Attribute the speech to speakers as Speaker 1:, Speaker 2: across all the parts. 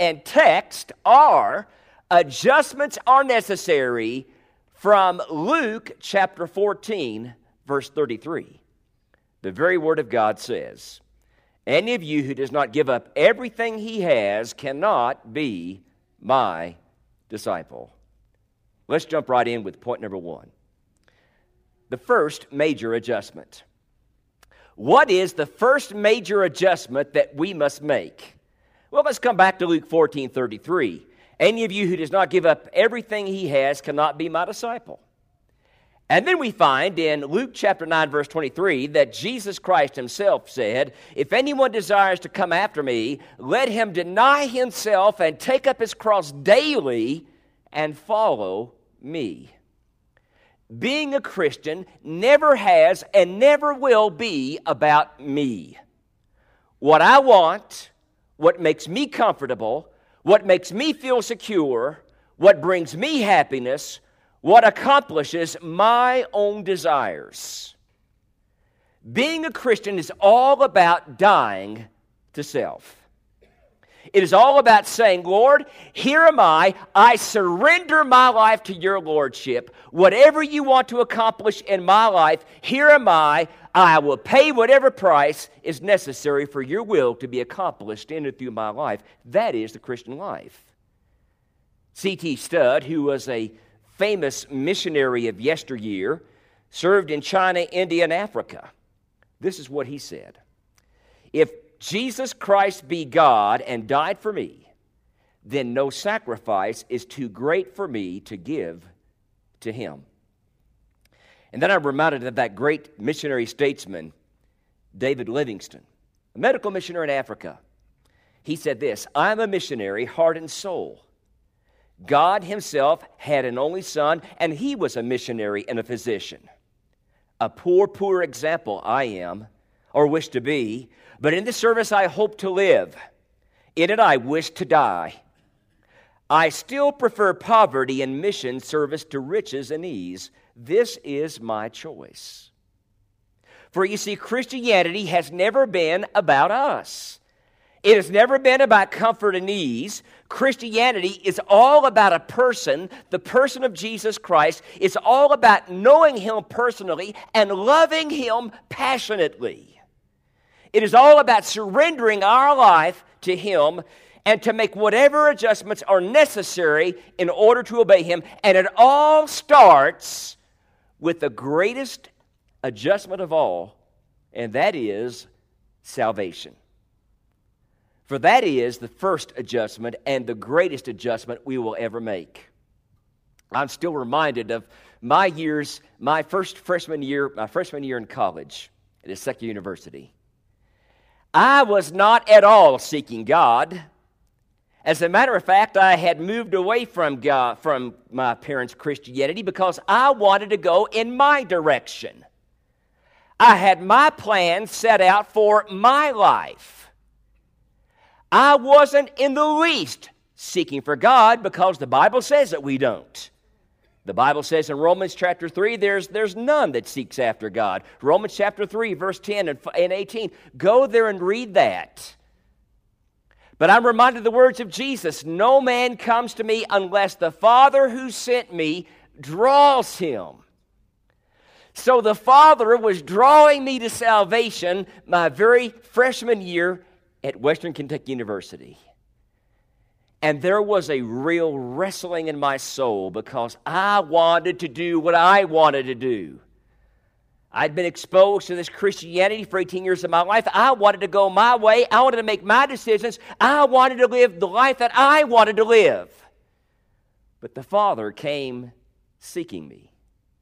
Speaker 1: and text are adjustments are necessary from Luke chapter 14, verse 33. The very word of God says, "Any of you who does not give up everything he has cannot be my disciple." Let's jump right in with point number one. The first major adjustment. What is the first major adjustment that we must make? Well, let's come back to Luke 14:33. "Any of you who does not give up everything he has cannot be my disciple." And then we find in Luke chapter 9, verse 23, that Jesus Christ himself said, "If anyone desires to come after me, let him deny himself and take up his cross daily and follow me." Being a Christian never has and never will be about me. What I want, what makes me comfortable, what makes me feel secure, what brings me happiness, what accomplishes my own desires. Being a Christian is all about dying to self. It is all about saying, "Lord, here am I surrender my life to your lordship. Whatever you want to accomplish in my life, here am I will pay whatever price is necessary for your will to be accomplished in and through my life." That is the Christian life. C.T. Studd, who was a famous missionary of yesteryear, served in China, India, and Africa. This is what he said: "If Jesus Christ be God and died for me, then no sacrifice is too great for me to give to him." And then I'm reminded of that great missionary statesman, David Livingstone, a medical missionary in Africa. He said this: "I'm a missionary, heart and soul. God himself had an only son, and he was a missionary and a physician. A poor example I am, or wish to be, but in the service I hope to live. In it I wish to die. I still prefer poverty and mission service to riches and ease. This is my choice." For you see, Christianity has never been about us. It has never been about comfort and ease. Christianity is all about a person, the person of Jesus Christ. It's all about knowing him personally and loving him passionately. It is all about surrendering our life to him and to make whatever adjustments are necessary in order to obey him. And it all starts with the greatest adjustment of all, and that is salvation. For that is the first adjustment and the greatest adjustment we will ever make. I'm still reminded of my freshman year in college at a secular university. I was not at all seeking God. As a matter of fact, I had moved away from God, from my parents' Christianity, because I wanted to go in my direction. I had my plan set out for my life. I wasn't in the least seeking for God, because the Bible says that we don't. The Bible says in Romans chapter 3, there's none that seeks after God. Romans chapter 3, verse 10 and 18. Go there and read that. But I'm reminded of the words of Jesus: "No man comes to me unless the Father who sent me draws him." So the Father was drawing me to salvation my very freshman year at Western Kentucky University. And there was a real wrestling in my soul, because I wanted to do what I wanted to do. I'd been exposed to this Christianity for 18 years of my life. I wanted to go my way. I wanted to make my decisions. I wanted to live the life that I wanted to live. But the Father came seeking me.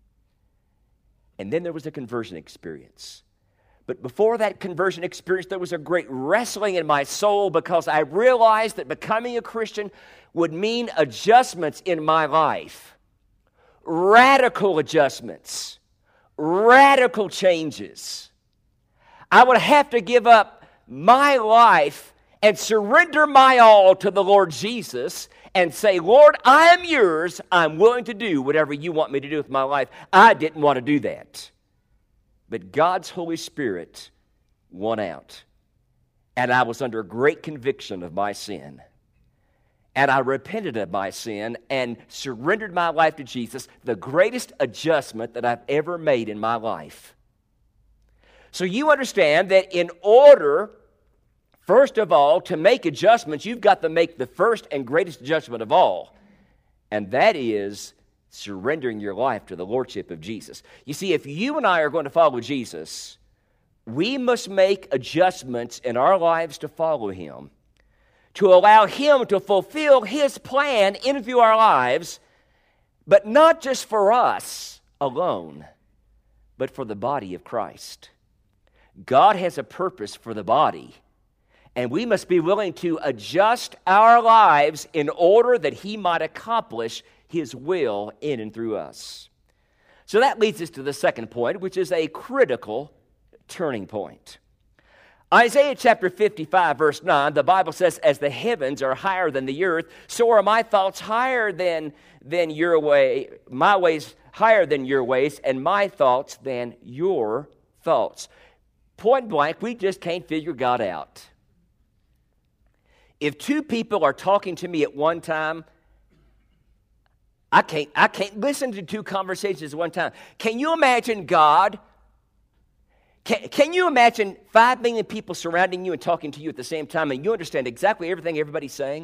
Speaker 1: And then there was a conversion experience. But before that conversion experience, there was a great wrestling in my soul, because I realized that becoming a Christian would mean adjustments in my life. Radical adjustments. Radical changes. I would have to give up my life and surrender my all to the Lord Jesus and say, "Lord, I am yours. I'm willing to do whatever you want me to do with my life." I didn't want to do that. But God's Holy Spirit won out. And I was under great conviction of my sin. and I repented of my sin and surrendered my life to Jesus, the greatest adjustment that I've ever made in my life. So you understand that in order, first of all, to make adjustments, you've got to make the first and greatest adjustment of all, and that is surrendering your life to the Lordship of Jesus. You see, if you and I are going to follow Jesus, we must make adjustments in our lives to follow Him, to allow Him to fulfill His plan in and through our lives, but not just for us alone, but for the body of Christ. God has a purpose for the body, and we must be willing to adjust our lives in order that He might accomplish His will in and through us. So that leads us to the second point, which is a critical turning point. Isaiah chapter 55, verse 9, the Bible says, as the heavens are higher than the earth, so are my thoughts higher than your way, my ways higher than your ways, and my thoughts than your thoughts. Point blank, we just can't figure God out. If two people are talking to me at one time, I can't listen to two conversations at one time. Can you imagine God? Can you imagine 5 million people surrounding you and talking to you at the same time, and you understand exactly everything everybody's saying?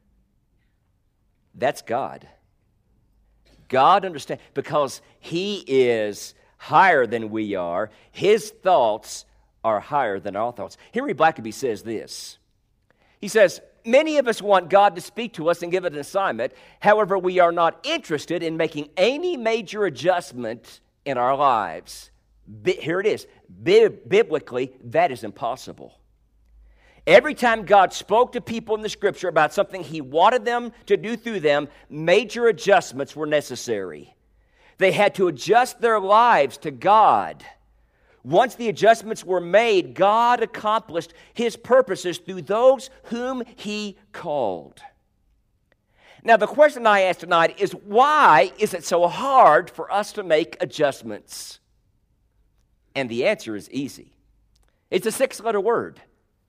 Speaker 1: That's God. God understands because He is higher than we are. His thoughts are higher than our thoughts. Henry Blackaby says this. He says, many of us want God to speak to us and give us an assignment. However, we are not interested in making any major adjustment in our lives. Here it is. Biblically, that is impossible. Every time God spoke to people in the Scripture about something He wanted them to do through them, major adjustments were necessary. They had to adjust their lives to God. Once the adjustments were made, God accomplished His purposes through those whom He called. Now, the question I ask tonight is, why is it so hard for us to make adjustments? And the answer is easy. It's a 6-letter word.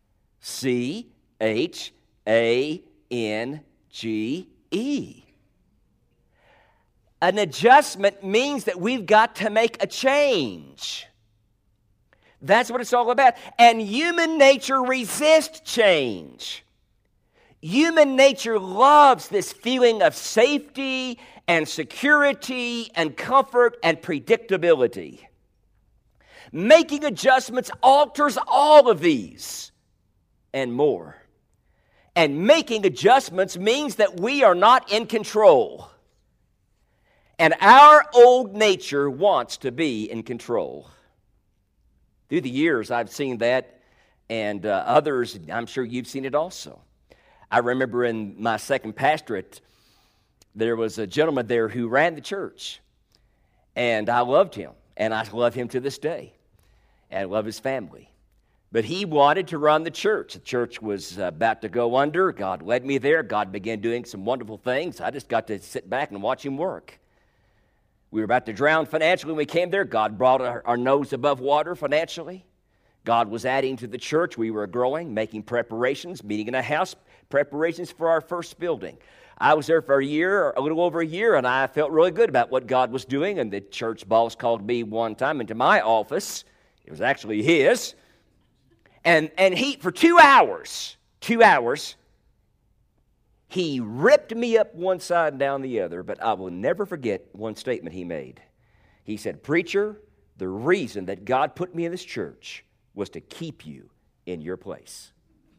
Speaker 1: C-H-A-N-G-E. An adjustment means that we've got to make a change. That's what it's all about. And human nature resists change. Human nature loves this feeling of safety and security and comfort and predictability. Making adjustments alters all of these and more. And making adjustments means that we are not in control. And our old nature wants to be in control. Through the years, I've seen that, and others, I'm sure you've seen it also. I remember in my second pastorate, there was a gentleman there who ran the church, and I loved him, and I love him to this day, and I love his family. But he wanted to run the church. The church was about to go under. God led me there. God began doing some wonderful things. I just got to sit back and watch him work. We were about to drown financially when we came there. God brought our nose above water financially. God was adding to the church. We were growing, making preparations, meeting in a house, preparations for our first building. I was there for a year, a little over a year, and I felt really good about what God was doing. And the church boss called me one time into my office. It was actually his. And he, for 2 hours, he ripped me up one side and down the other, but I will never forget one statement he made. He said, "Preacher, the reason that God put me in this church was to keep you in your place."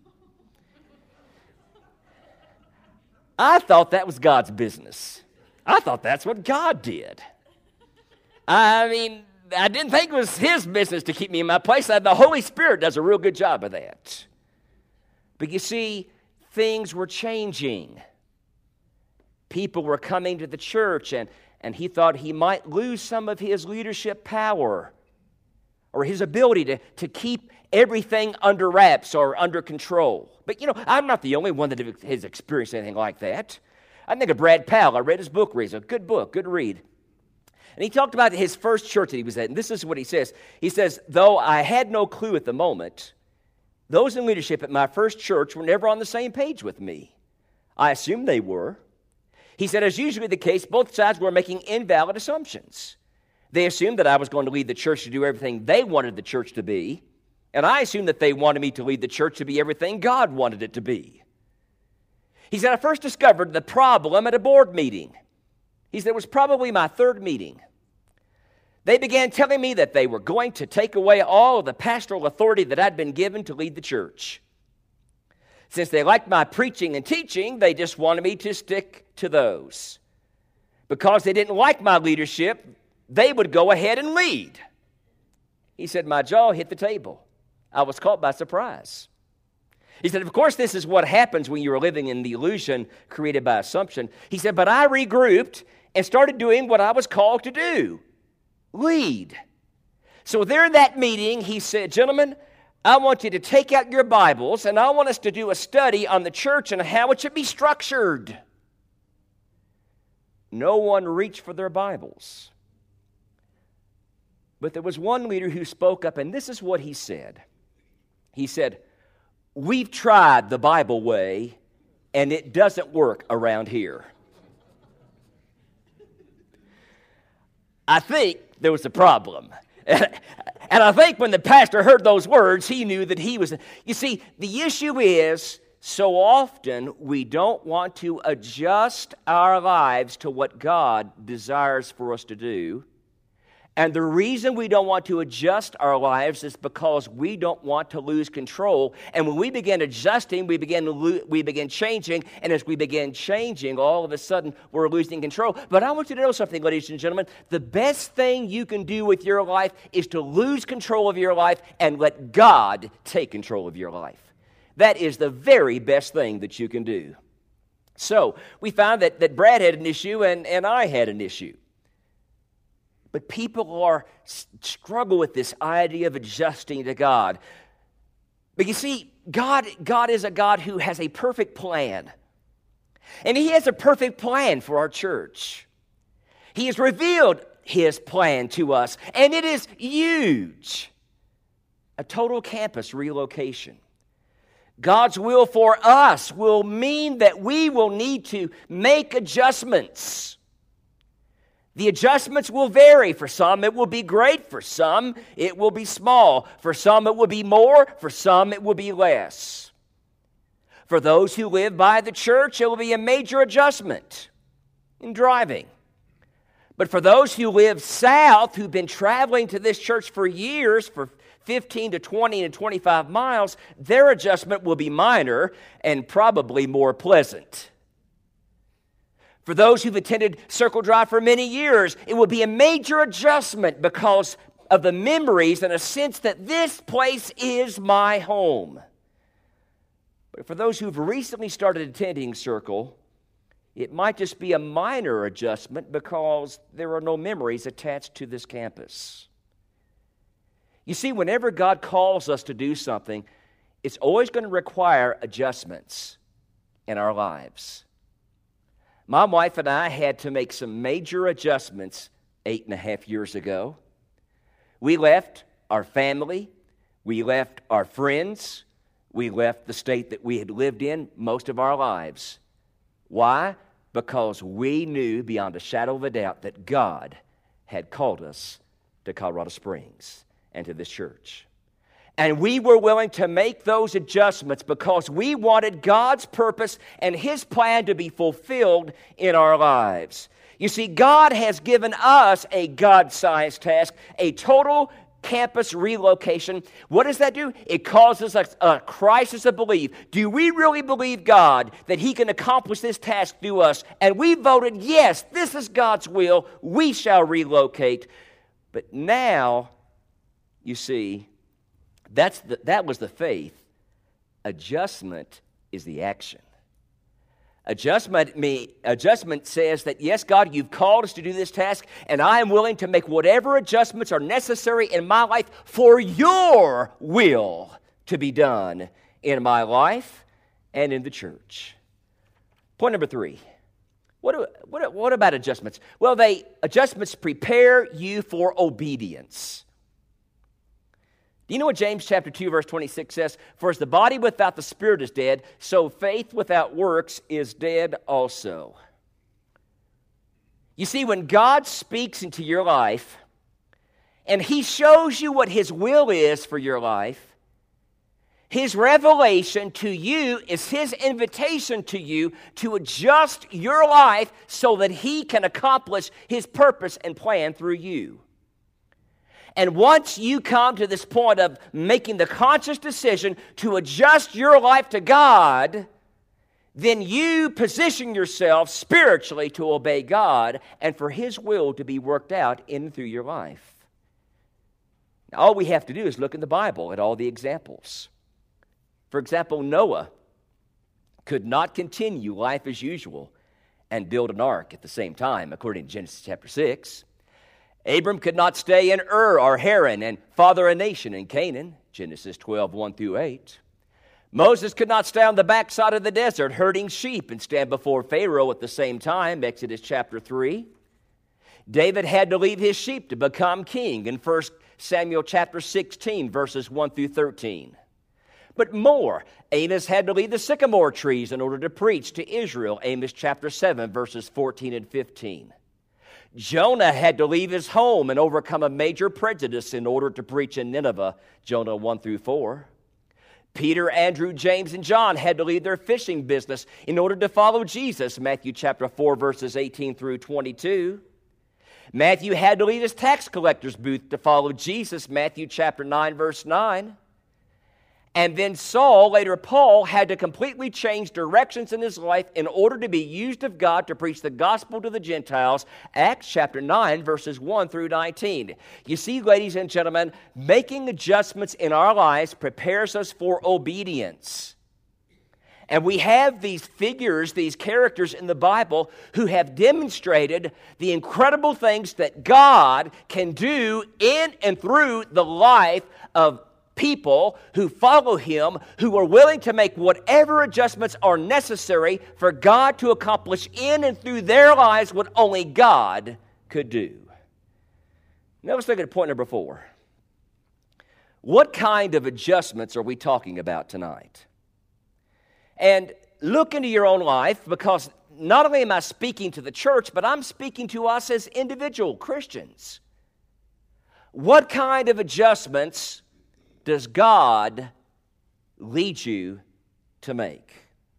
Speaker 1: I thought that was God's business. I thought that's what God did. I mean, I didn't think it was His business to keep me in my place. The Holy Spirit does a real good job of that. But you see, things were changing. People were coming to the church, and he thought he might lose some of his leadership power or his ability to keep everything under wraps or under control. But, I'm not the only one that has experienced anything like that. I think of Brad Powell. I read his book recently. A good book, good read. And he talked about his first church that he was at, and this is what he says. He says, though I had no clue at the moment, those in leadership at my first church were never on the same page with me. I assumed they were. He said, as usually the case, both sides were making invalid assumptions. They assumed that I was going to lead the church to do everything they wanted the church to be, and I assumed that they wanted me to lead the church to be everything God wanted it to be. He said, I first discovered the problem at a board meeting. He said, it was probably my third meeting. They began telling me that they were going to take away all of the pastoral authority that I'd been given to lead the church. Since they liked my preaching and teaching, they just wanted me to stick to those. Because they didn't like my leadership, they would go ahead and lead. He said, my jaw hit the table. I was caught by surprise. He said, of course, this is what happens when you're living in the illusion created by assumption. He said, but I regrouped and started doing what I was called to do, lead. So there in that meeting, he said, gentlemen, I want you to take out your Bibles, and I want us to do a study on the church and how it should be structured. No one reached for their Bibles. But there was one leader who spoke up, and this is what he said. He said, we've tried the Bible way, and it doesn't work around here. I think there was a problem. And I think when the pastor heard those words, he knew that he was... You see, the issue is, so often we don't want to adjust our lives to what God desires for us to do. And the reason we don't want to adjust our lives is because we don't want to lose control. And when we begin adjusting, we begin changing. And as we begin changing, all of a sudden, we're losing control. But I want you to know something, ladies and gentlemen. The best thing you can do with your life is to lose control of your life and let God take control of your life. That is the very best thing that you can do. So, we found that Brad had an issue and I had an issue. But people struggle with this idea of adjusting to God. But you see, God is a God who has a perfect plan. And He has a perfect plan for our church. He has revealed His plan to us, and it is huge. A total campus relocation. God's will for us will mean that we will need to make adjustments. The adjustments will vary. For some, it will be great. For some, it will be small. For some, it will be more. For some, it will be less. For those who live by the church, it will be a major adjustment in driving. But for those who live south, who've been traveling to this church for years, for 15 to 20 and 25 miles, their adjustment will be minor and probably more pleasant. For those who've attended Circle Drive for many years, it will be a major adjustment because of the memories and a sense that this place is my home. But for those who've recently started attending Circle, it might just be a minor adjustment because there are no memories attached to this campus. You see, whenever God calls us to do something, it's always going to require adjustments in our lives. My wife and I had to make some major adjustments 8.5 years ago. We left our family, we left our friends, we left the state that we had lived in most of our lives. Why? Because we knew beyond a shadow of a doubt that God had called us to Colorado Springs and to this church. And we were willing to make those adjustments because we wanted God's purpose and His plan to be fulfilled in our lives. You see, God has given us a God-sized task, a total campus relocation. What does that do? It causes a crisis of belief. Do we really believe God that He can accomplish this task through us? And we voted, yes, this is God's will. We shall relocate. But now, you see, that was the faith. Adjustment is the action. Adjustment says that, yes, God, you've called us to do this task, and I am willing to make whatever adjustments are necessary in my life for your will to be done in my life and in the church. Point number 3. What about adjustments? Well, adjustments prepare you for obedience. Do you know what James chapter 2, verse 26 says? For as the body without the spirit is dead, so faith without works is dead also. You see, when God speaks into your life, and He shows you what His will is for your life, His revelation to you is His invitation to you to adjust your life so that He can accomplish His purpose and plan through you. And once you come to this point of making the conscious decision to adjust your life to God, then you position yourself spiritually to obey God and for His will to be worked out in and through your life. Now, all we have to do is look in the Bible at all the examples. For example, Noah could not continue life as usual and build an ark at the same time, according to Genesis chapter 6. Abram could not stay in Ur or Haran and father a nation in Canaan, Genesis 12, 1 through 8. Moses could not stay on the backside of the desert herding sheep and stand before Pharaoh at the same time, Exodus chapter 3. David had to leave his sheep to become king in 1 Samuel chapter 16, verses 1 through 13. But more, Amos had to leave the sycamore trees in order to preach to Israel, Amos chapter 7, verses 14 and 15. Jonah had to leave his home and overcome a major prejudice in order to preach in Nineveh, Jonah 1 through 4. Peter, Andrew, James, and John had to leave their fishing business in order to follow Jesus, Matthew chapter 4, verses 18 through 22. Matthew had to leave his tax collector's booth to follow Jesus, Matthew chapter 9, verse 9. And then Saul, later Paul, had to completely change directions in his life in order to be used of God to preach the gospel to the Gentiles, Acts chapter 9, verses 1 through 19. You see, ladies and gentlemen, making adjustments in our lives prepares us for obedience. And we have these figures, these characters in the Bible who have demonstrated the incredible things that God can do in and through the life of people who follow Him, who are willing to make whatever adjustments are necessary for God to accomplish in and through their lives what only God could do. Now let's look at point number 4. What kind of adjustments are we talking about tonight? And look into your own life, because not only am I speaking to the church, but I'm speaking to us as individual Christians. What kind of adjustments does God lead you to make?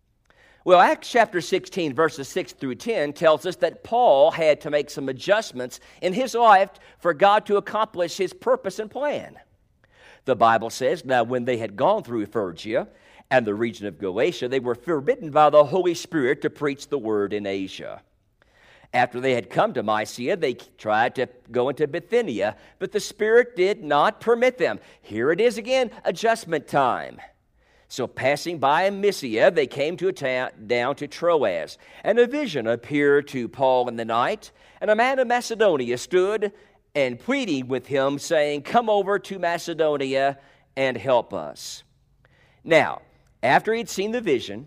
Speaker 1: Well, Acts chapter 16, verses 6 through 10 tells us that Paul had to make some adjustments in his life for God to accomplish His purpose and plan. The Bible says, now when they had gone through Phrygia and the region of Galatia, they were forbidden by the Holy Spirit to preach the word in Asia. After they had come to Mysia, they tried to go into Bithynia, but the Spirit did not permit them. Here it is again, adjustment time. So passing by Mysia, they came to a town down to Troas, and a vision appeared to Paul in the night, and a man of Macedonia stood and pleading with him, saying, "Come over to Macedonia and help us." Now, after he'd seen the vision,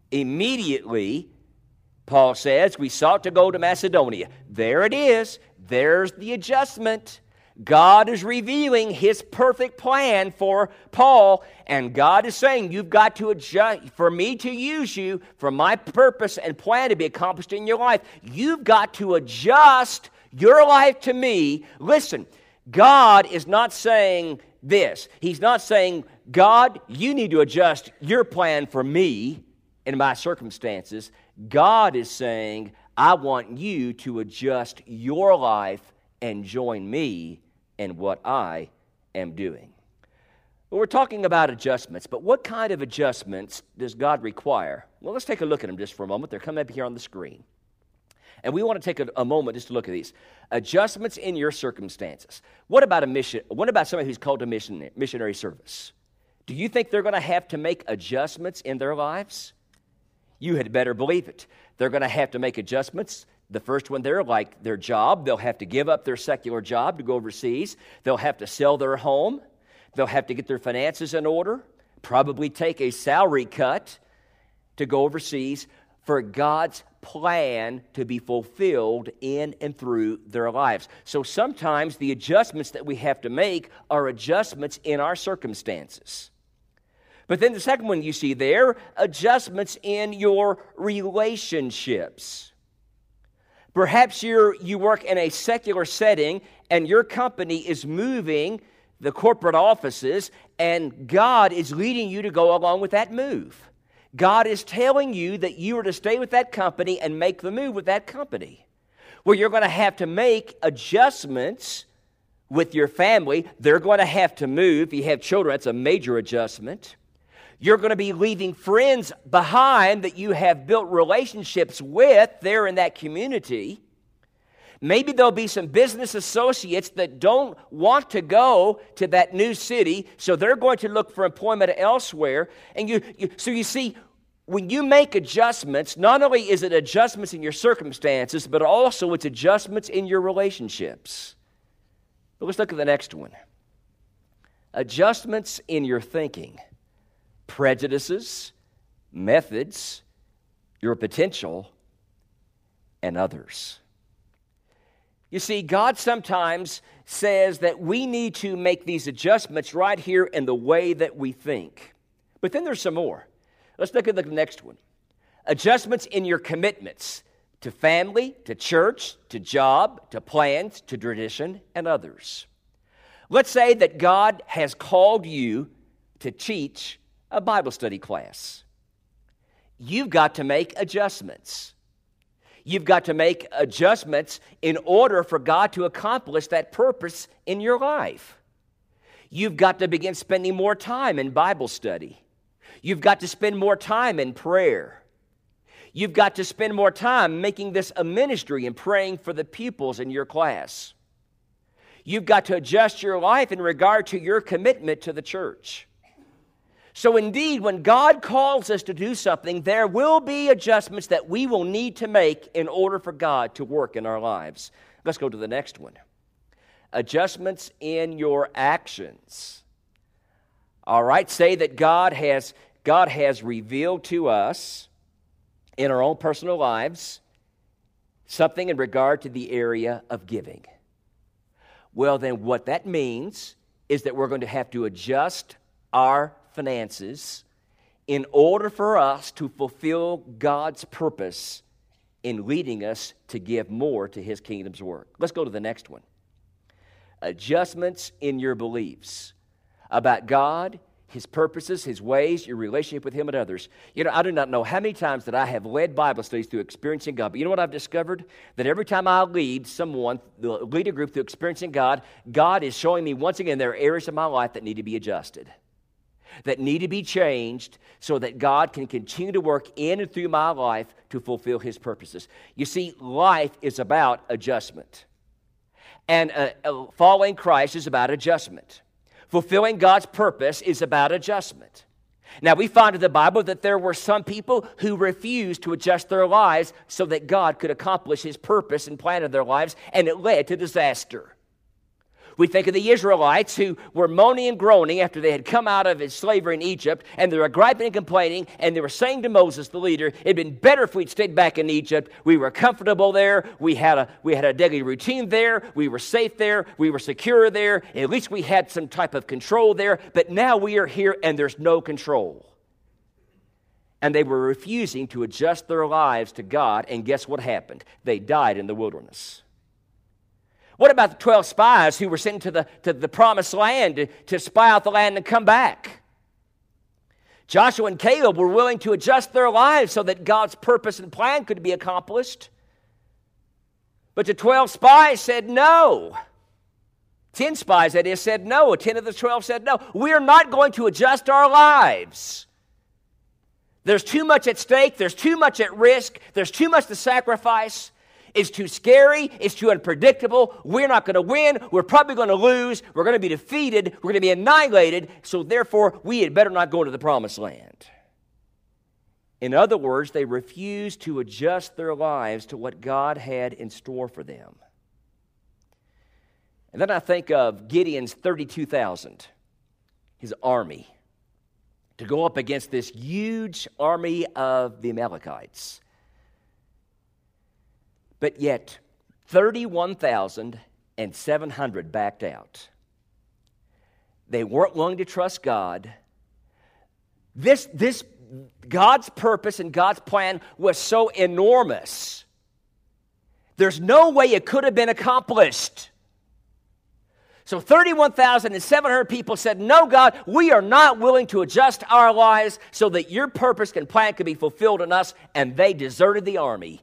Speaker 1: immediately Paul says, we sought to go to Macedonia. There it is. There's the adjustment. God is revealing His perfect plan for Paul, and God is saying, you've got to adjust, for me to use you, for my purpose and plan to be accomplished in your life, you've got to adjust your life to me. Listen, God is not saying this. He's not saying, God, you need to adjust your plan for me in my circumstances. God is saying, I want you to adjust your life and join me in what I am doing. Well, we're talking about adjustments, but what kind of adjustments does God require? Well, let's take a look at them just for a moment. They're coming up here on the screen. And we want to take a moment just to look at these. Adjustments in your circumstances. What about a mission? What about somebody who's called to missionary service? Do you think they're going to have to make adjustments in their lives? You had better believe it. They're going to have to make adjustments. The first one there, like their job, they'll have to give up their secular job to go overseas. They'll have to sell their home. They'll have to get their finances in order, probably take a salary cut to go overseas. for God's plan to be fulfilled in and through their lives. So sometimes the adjustments that we have to make are adjustments in our circumstances. But then the second one you see there, adjustments in your relationships. Perhaps you work in a secular setting and your company is moving the corporate offices, and God is leading you to go along with that move. God is telling you that you are to stay with that company and make the move with that company. Well, you're going to have to make adjustments with your family. They're going to have to move. If you have children, that's a major adjustment. You're going to be leaving friends behind that you have built relationships with there in that community. Maybe there'll be some business associates that don't want to go to that new city, so they're going to look for employment elsewhere. And so you see, when you make adjustments, not only is it adjustments in your circumstances, but also it's adjustments in your relationships. But let's look at the next one. Adjustments in your thinking, prejudices, methods, your potential, and others. You see, God sometimes says that we need to make these adjustments right here in the way that we think. But then there's some more. Let's look at the next one. Adjustments in your commitments to family, to church, to job, to plans, to tradition, and others. Let's say that God has called you to teach a Bible study class. You've got to make adjustments. You've got to make adjustments in order for God to accomplish that purpose in your life. You've got to begin spending more time in Bible study. You've got to spend more time in prayer. You've got to spend more time making this a ministry and praying for the pupils in your class. You've got to adjust your life in regard to your commitment to the church. So indeed, when God calls us to do something, there will be adjustments that we will need to make in order for God to work in our lives. Let's go to the next one. Adjustments in your actions. All right, say that God has revealed to us in our own personal lives something in regard to the area of giving. Well, then what that means is that we're going to have to adjust our finances in order for us to fulfill God's purpose in leading us to give more to His kingdom's work. Let's go to the next one. Adjustments in your beliefs about God, His purposes, His ways, your relationship with Him and others. You know, I do not know how many times that I have led Bible studies through experiencing God. But you know what I've discovered? That every time I lead a group through experiencing God, God is showing me once again there are areas of my life that need to be adjusted, that need to be changed so that God can continue to work in and through my life to fulfill His purposes. You see, life is about adjustment. And following Christ is about adjustment. Fulfilling God's purpose is about adjustment. Now, we find in the Bible that there were some people who refused to adjust their lives so that God could accomplish His purpose and plan in their lives, and it led to disaster. We think of the Israelites who were moaning and groaning after they had come out of slavery in Egypt, and they were griping and complaining, and they were saying to Moses, the leader, it'd been better if we'd stayed back in Egypt. We were comfortable there. We had a daily routine there. We were safe there. We were secure there. At least we had some type of control there. But now we are here, and there's no control. And they were refusing to adjust their lives to God, and guess what happened? They died in the wilderness. What about the 12 spies who were sent to the promised land to spy out the land and come back? Joshua and Caleb were willing to adjust their lives so that God's purpose and plan could be accomplished. But the 12 spies said no. 10 spies, that is, said no. 10 of the 12 said no. We are not going to adjust our lives. There's too much at stake. There's too much at risk. There's too much to sacrifice. It's too scary. It's too unpredictable. We're not going to win. We're probably going to lose. We're going to be defeated. We're going to be annihilated. So therefore, we had better not go into the promised land. In other words, they refused to adjust their lives to what God had in store for them. And then I think of Gideon's 32,000, his army, to go up against this huge army of the Amalekites. But yet, 31,700 backed out. They weren't willing to trust God. This God's purpose and God's plan was so enormous. There's no way it could have been accomplished. So 31,700 people said, no, God, we are not willing to adjust our lives so that your purpose and plan can be fulfilled in us, and they deserted the army.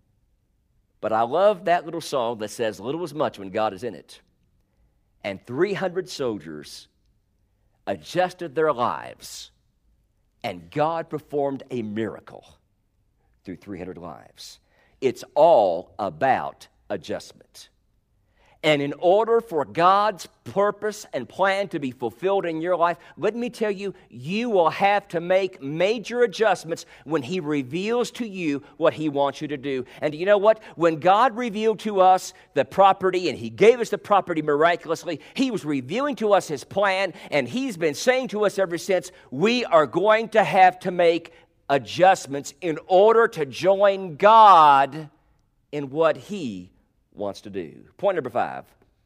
Speaker 1: But I love that little song that says, little is much when God is in it. And 300 soldiers adjusted their lives, and God performed a miracle through 300 lives. It's all about adjustment. And in order for God's purpose and plan to be fulfilled in your life, let me tell you, you will have to make major adjustments when He reveals to you what He wants you to do. And you know what? When God revealed to us the property, and He gave us the property miraculously, He was revealing to us His plan, and He's been saying to us ever since, we are going to have to make adjustments in order to join God in what He wants to do. Point number 5,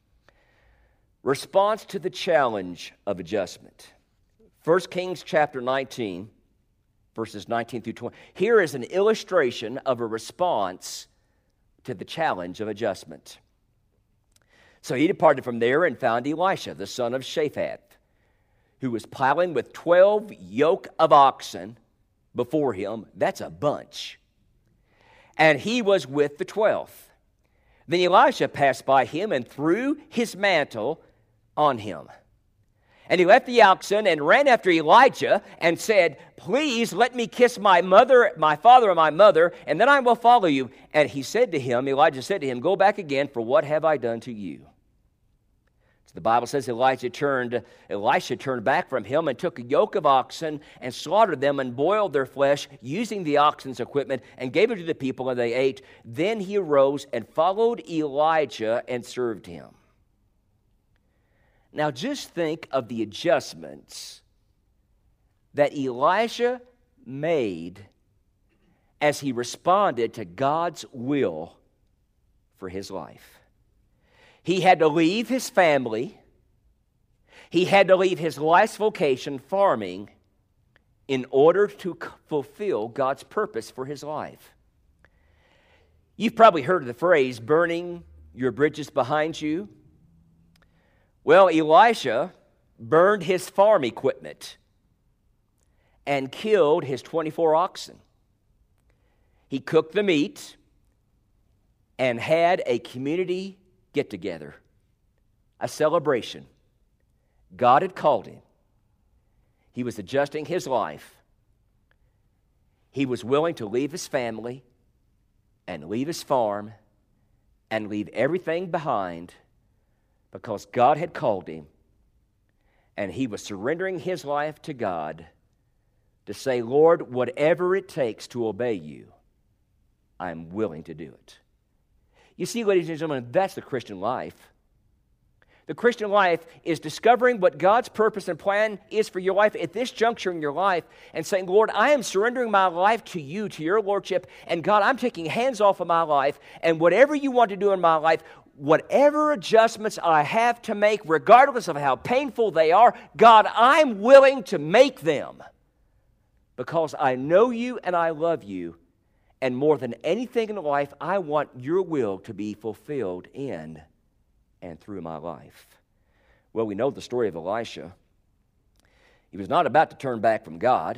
Speaker 1: response to the challenge of adjustment. 1 Kings chapter 19, verses 19 through 20. Here is an illustration of a response to the challenge of adjustment. So he departed from there and found Elisha, the son of Shaphat, who was plowing with 12 yoke of oxen before him. That's a bunch. And he was with the 12th. Then Elisha passed by him and threw his mantle on him. And he left the oxen and ran after Elijah and said, please let me kiss my father and my mother, and then I will follow you. And Elijah said to him, go back again, for what have I done to you? The Bible says Elisha turned back from him and took a yoke of oxen and slaughtered them and boiled their flesh using the oxen's equipment and gave it to the people, and they ate. Then he arose and followed Elijah and served him. Now just think of the adjustments that Elisha made as he responded to God's will for his life. He had to leave his family. He had to leave his life's vocation, farming, in order to fulfill God's purpose for his life. You've probably heard of the phrase, burning your bridges behind you. Well, Elisha burned his farm equipment and killed his 24 oxen. He cooked the meat and had a community get-together, a celebration. God had called him. He was adjusting his life. He was willing to leave his family and leave his farm and leave everything behind because God had called him, and he was surrendering his life to God to say, Lord, whatever it takes to obey you, I'm willing to do it. You see, ladies and gentlemen, that's the Christian life. The Christian life is discovering what God's purpose and plan is for your life at this juncture in your life and saying, Lord, I am surrendering my life to you, to your lordship, and God, I'm taking hands off of my life, and whatever you want to do in my life, whatever adjustments I have to make, regardless of how painful they are, God, I'm willing to make them because I know you and I love you. And more than anything in life, I want your will to be fulfilled in and through my life. Well, we know the story of Elisha. He was not about to turn back from God.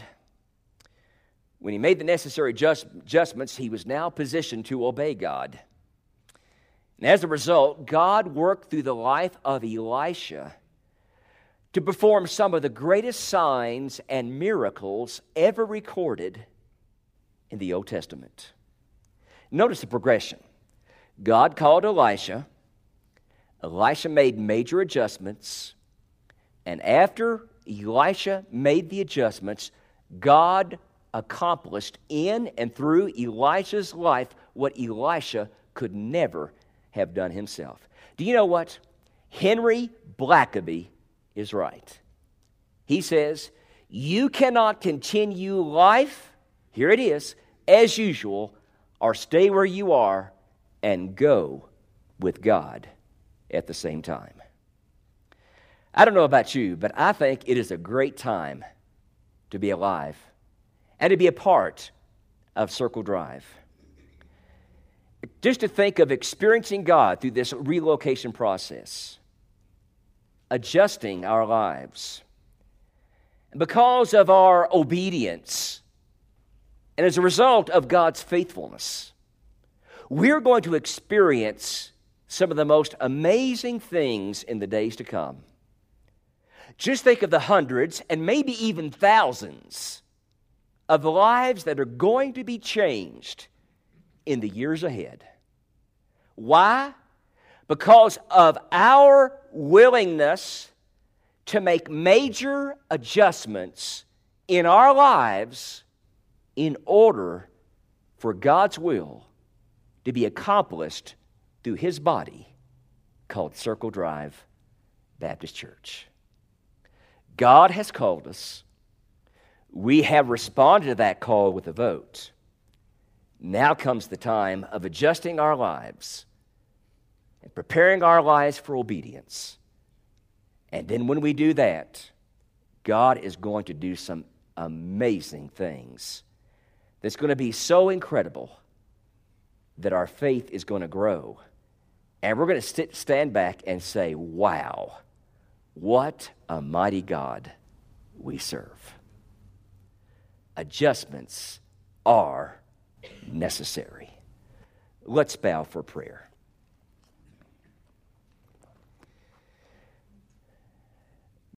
Speaker 1: When he made the necessary adjustments, he was now positioned to obey God. And as a result, God worked through the life of Elisha to perform some of the greatest signs and miracles ever recorded in the Old Testament. Notice the progression. God called Elisha. Elisha made major adjustments. And after Elisha made the adjustments, God accomplished in and through Elisha's life what Elisha could never have done himself. Do you know what? Henry Blackaby is right. He says, you cannot continue life, here it is, as usual, or stay where you are and go with God at the same time. I don't know about you, but I think it is a great time to be alive and to be a part of Circle Drive. Just to think of experiencing God through this relocation process, adjusting our lives. Because of our obedience, and as a result of God's faithfulness, we're going to experience some of the most amazing things in the days to come. Just think of the hundreds and maybe even thousands of lives that are going to be changed in the years ahead. Why? Because of our willingness to make major adjustments in our lives in order for God's will to be accomplished through His body called Circle Drive Baptist Church. God has called us. We have responded to that call with a vote. Now comes the time of adjusting our lives and preparing our lives for obedience. And then when we do that, God is going to do some amazing things that's going to be so incredible that our faith is going to grow. And we're going to stand back and say, wow, what a mighty God we serve. Adjustments are necessary. Let's bow for prayer.